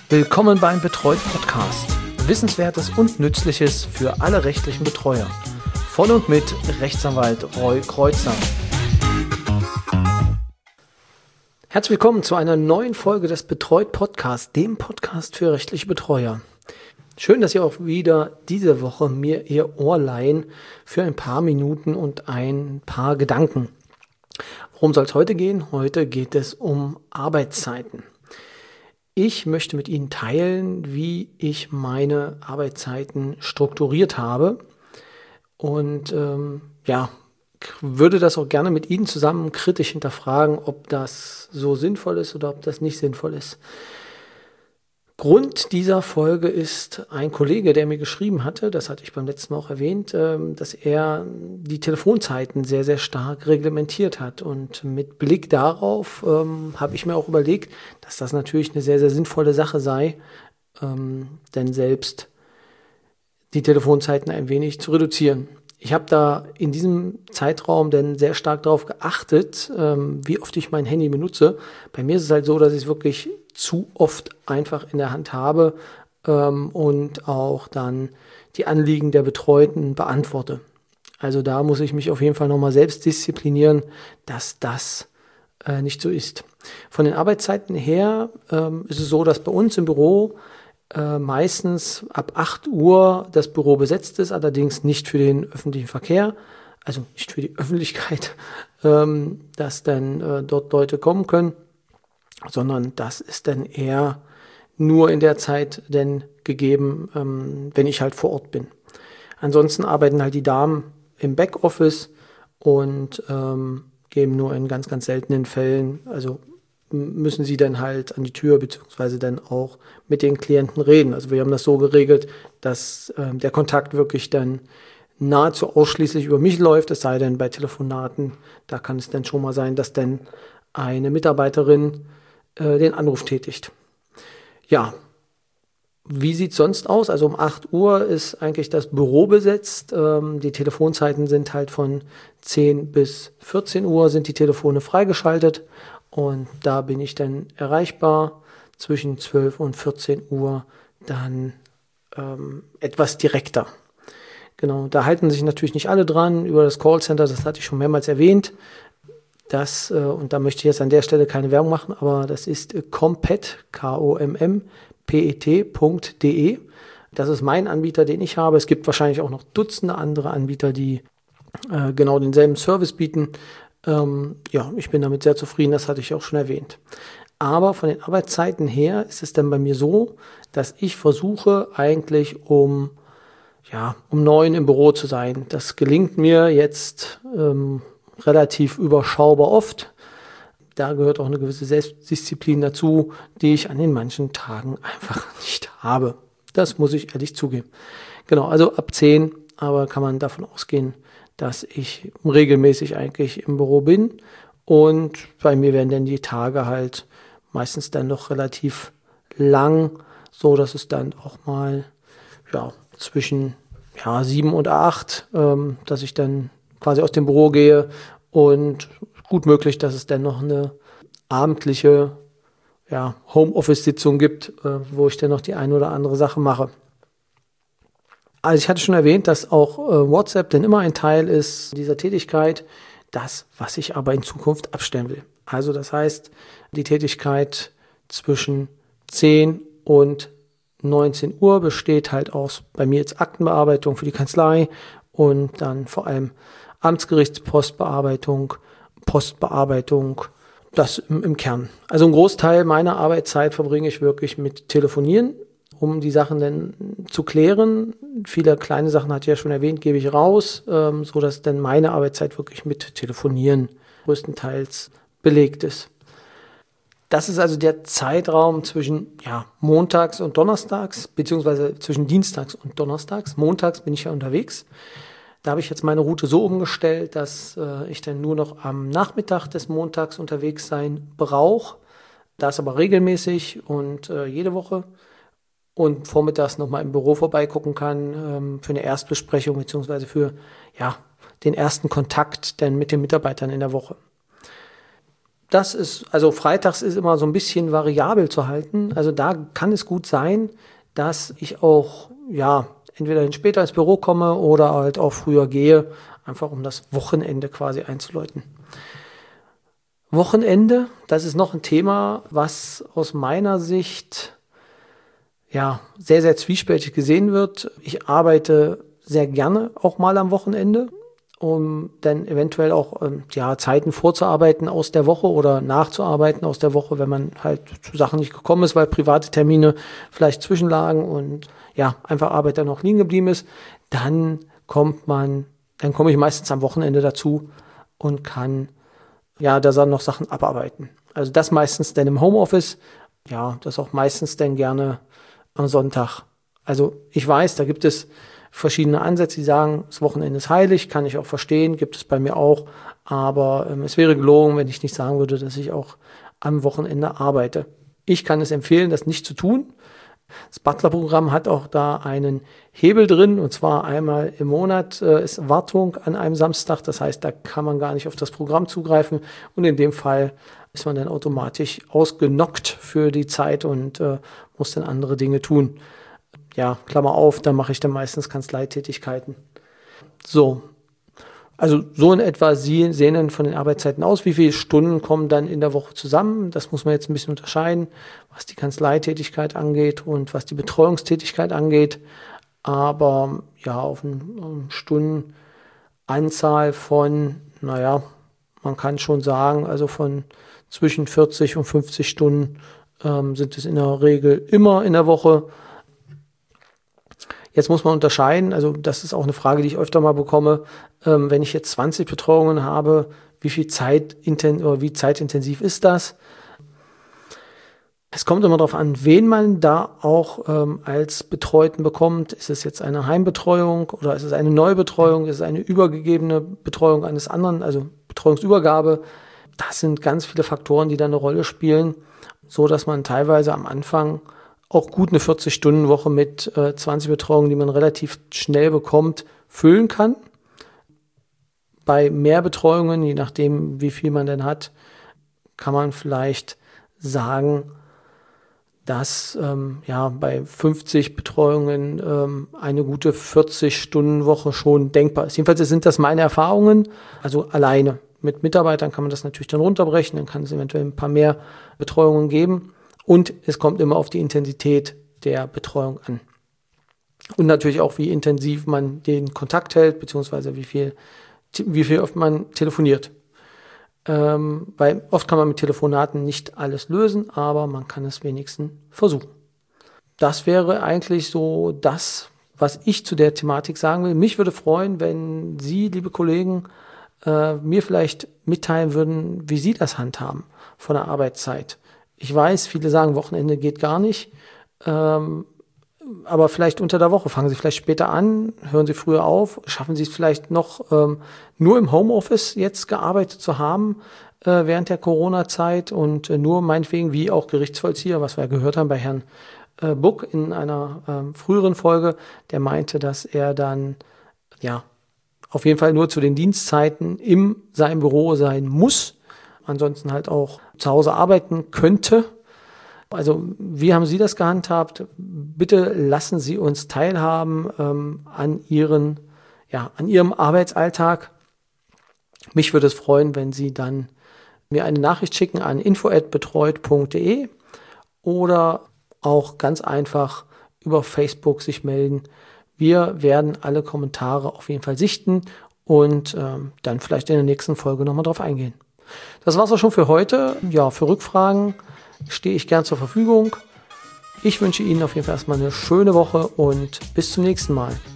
Willkommen beim Betreut Podcast. Wissenswertes und Nützliches für alle rechtlichen Betreuer. Von und mit Rechtsanwalt Roy Kreuzer. Herzlich willkommen zu einer neuen Folge des Betreut Podcasts, dem Podcast für rechtliche Betreuer. Schön, dass ihr auch wieder diese Woche mir ihr Ohr leihen für ein paar Minuten und ein paar Gedanken. Worum soll es heute gehen? Heute geht es um Arbeitszeiten. Ich möchte mit Ihnen teilen, wie ich meine Arbeitszeiten strukturiert habe und würde das auch gerne mit Ihnen zusammen kritisch hinterfragen, ob das so sinnvoll ist oder ob das nicht sinnvoll ist. Grund dieser Folge ist ein Kollege, der mir geschrieben hatte, das hatte ich beim letzten Mal auch erwähnt, dass er die Telefonzeiten sehr, sehr stark reglementiert hat. Und mit Blick darauf habe ich mir auch überlegt, dass das natürlich eine sehr, sehr sinnvolle Sache sei, denn selbst die Telefonzeiten ein wenig zu reduzieren. Ich habe da in diesem Zeitraum dann sehr stark darauf geachtet, wie oft ich mein Handy benutze. Bei mir ist es halt so, dass ich es wirklich zu oft einfach in der Hand habe und auch dann die Anliegen der Betreuten beantworte. Also da muss ich mich auf jeden Fall nochmal selbst disziplinieren, dass das nicht so ist. Von den Arbeitszeiten her ist es so, dass bei uns im Büro meistens ab 8 Uhr das Büro besetzt ist, allerdings nicht für den öffentlichen Verkehr, also nicht für die Öffentlichkeit, dass dann dort Leute kommen können, sondern das ist dann eher nur in der Zeit denn gegeben, wenn ich halt vor Ort bin. Ansonsten arbeiten halt die Damen im Backoffice und geben nur in ganz, ganz seltenen Fällen, also müssen sie dann halt an die Tür beziehungsweise dann auch mit den Klienten reden. Also wir haben das so geregelt, dass der Kontakt wirklich dann nahezu ausschließlich über mich läuft, es sei denn bei Telefonaten, da kann es dann schon mal sein, dass dann eine Mitarbeiterin den Anruf tätigt. Ja, wie sieht es sonst aus? Also um 8 Uhr ist eigentlich das Büro besetzt. Die Telefonzeiten sind halt von 10 bis 14 Uhr sind die Telefone freigeschaltet. Und da bin ich dann erreichbar zwischen 12 und 14 Uhr dann etwas direkter. Genau, da halten sich natürlich nicht alle dran über das Callcenter, das hatte ich schon mehrmals erwähnt. Das, und da möchte ich jetzt an der Stelle keine Werbung machen, aber das ist Kompet, Kompet.de. Das ist mein Anbieter, den ich habe. Es gibt wahrscheinlich auch noch Dutzende andere Anbieter, die genau denselben Service bieten. Ich bin damit sehr zufrieden, das hatte ich auch schon erwähnt. Aber von den Arbeitszeiten her ist es dann bei mir so, dass ich versuche eigentlich um 9 im Büro zu sein. Das gelingt mir jetzt relativ überschaubar oft. Da gehört auch eine gewisse Selbstdisziplin dazu, die ich an den manchen Tagen einfach nicht habe. Das muss ich ehrlich zugeben. Genau, also ab 10, aber kann man davon ausgehen, dass ich regelmäßig eigentlich im Büro bin. Und bei mir werden dann die Tage halt meistens dann noch relativ lang, so dass es dann auch mal zwischen 7 und 8, dass ich dann quasi aus dem Büro gehe und gut möglich, dass es dann noch eine abendliche Homeoffice-Sitzung gibt, wo ich dann noch die eine oder andere Sache mache. Also ich hatte schon erwähnt, dass auch WhatsApp dann immer ein Teil ist dieser Tätigkeit, das, was ich aber in Zukunft abstellen will. Also das heißt, die Tätigkeit zwischen 10 und 19 Uhr besteht halt aus bei mir jetzt Aktenbearbeitung für die Kanzlei und dann vor allem Amtsgerichtspostbearbeitung, Postbearbeitung, das im Kern. Also ein Großteil meiner Arbeitszeit verbringe ich wirklich mit Telefonieren, um die Sachen dann zu klären. Viele kleine Sachen, hatte ich ja schon erwähnt, gebe ich raus, so dass dann meine Arbeitszeit wirklich mit Telefonieren größtenteils belegt ist. Das ist also der Zeitraum zwischen montags und donnerstags, beziehungsweise zwischen dienstags und donnerstags. Montags bin ich ja unterwegs. Da habe ich jetzt meine Route so umgestellt, dass ich dann nur noch am Nachmittag des Montags unterwegs sein brauche. Das aber regelmäßig und jede Woche. Und vormittags nochmal im Büro vorbeigucken kann für eine Erstbesprechung beziehungsweise für den ersten Kontakt dann mit den Mitarbeitern in der Woche. Das ist, also freitags ist immer so ein bisschen variabel zu halten. Also da kann es gut sein, dass ich auch, ja, entweder später ins Büro komme oder halt auch früher gehe, einfach um das Wochenende quasi einzuläuten. Wochenende, das ist noch ein Thema, was aus meiner Sicht ja sehr, sehr zwiespältig gesehen wird. Ich arbeite sehr gerne auch mal am Wochenende, um dann eventuell auch Zeiten vorzuarbeiten aus der Woche oder nachzuarbeiten aus der Woche, wenn man halt zu Sachen nicht gekommen ist, weil private Termine vielleicht zwischenlagen und ja, einfach Arbeit dann noch liegen geblieben ist. Dann komme ich meistens am Wochenende dazu und kann da dann noch Sachen abarbeiten. Also das meistens dann im Homeoffice, ja, das auch meistens dann gerne am Sonntag. Also ich weiß, da gibt es verschiedene Ansätze, die sagen, das Wochenende ist heilig, kann ich auch verstehen, gibt es bei mir auch, aber es wäre gelogen, wenn ich nicht sagen würde, dass ich auch am Wochenende arbeite. Ich kann es empfehlen, das nicht zu tun. Das Butler-Programm hat auch da einen Hebel drin, und zwar einmal im Monat ist Wartung an einem Samstag. Das heißt, da kann man gar nicht auf das Programm zugreifen und in dem Fall ist man dann automatisch ausgenockt für die Zeit und muss dann andere Dinge tun. Ja, Klammer auf, da mache ich dann meistens Kanzleitätigkeiten. So, also so in etwa sehen dann von den Arbeitszeiten aus. Wie viele Stunden kommen dann in der Woche zusammen? Das muss man jetzt ein bisschen unterscheiden, was die Kanzleitätigkeit angeht und was die Betreuungstätigkeit angeht. Aber ja, auf eine Stundenanzahl von, man kann schon sagen, also von zwischen 40 und 50 Stunden sind es in der Regel immer in der Woche. Jetzt muss man unterscheiden, also das ist auch eine Frage, die ich öfter mal bekomme, wenn ich jetzt 20 Betreuungen habe, wie zeitintensiv ist das? Es kommt immer darauf an, wen man da auch als Betreuten bekommt. Ist es jetzt eine Heimbetreuung oder ist es eine Neubetreuung? Ist es eine übergegebene Betreuung eines anderen, also Betreuungsübergabe? Das sind ganz viele Faktoren, die da eine Rolle spielen, so dass man teilweise am Anfang auch gut eine 40-Stunden-Woche mit 20 Betreuungen, die man relativ schnell bekommt, füllen kann. Bei mehr Betreuungen, je nachdem, wie viel man denn hat, kann man vielleicht sagen, dass bei 50 Betreuungen eine gute 40-Stunden-Woche schon denkbar ist. Jedenfalls sind das meine Erfahrungen, also alleine. Mit Mitarbeitern kann man das natürlich dann runterbrechen, dann kann es eventuell ein paar mehr Betreuungen geben. Und es kommt immer auf die Intensität der Betreuung an. Und natürlich auch, wie intensiv man den Kontakt hält, beziehungsweise wie viel oft man telefoniert. Weil oft kann man mit Telefonaten nicht alles lösen, aber man kann es wenigstens versuchen. Das wäre eigentlich so das, was ich zu der Thematik sagen will. Mich würde freuen, wenn Sie, liebe Kollegen, mir vielleicht mitteilen würden, wie Sie das handhaben von der Arbeitszeit. Ich weiß, viele sagen, Wochenende geht gar nicht, aber vielleicht unter der Woche. Fangen Sie vielleicht später an, hören Sie früher auf, schaffen Sie es vielleicht noch nur im Homeoffice jetzt gearbeitet zu haben während der Corona-Zeit und nur meinetwegen wie auch Gerichtsvollzieher, was wir gehört haben bei Herrn Buck in einer früheren Folge, der meinte, dass er dann auf jeden Fall nur zu den Dienstzeiten in seinem Büro sein muss, ansonsten halt auch zu Hause arbeiten könnte. Also wie haben Sie das gehandhabt? Bitte lassen Sie uns teilhaben an Ihrem Arbeitsalltag. Mich würde es freuen, wenn Sie dann mir eine Nachricht schicken an info@betreut.de oder auch ganz einfach über Facebook sich melden. Wir werden alle Kommentare auf jeden Fall sichten und dann vielleicht in der nächsten Folge nochmal drauf eingehen. Das war's auch schon für heute. Ja, für Rückfragen stehe ich gern zur Verfügung. Ich wünsche Ihnen auf jeden Fall erstmal eine schöne Woche und bis zum nächsten Mal.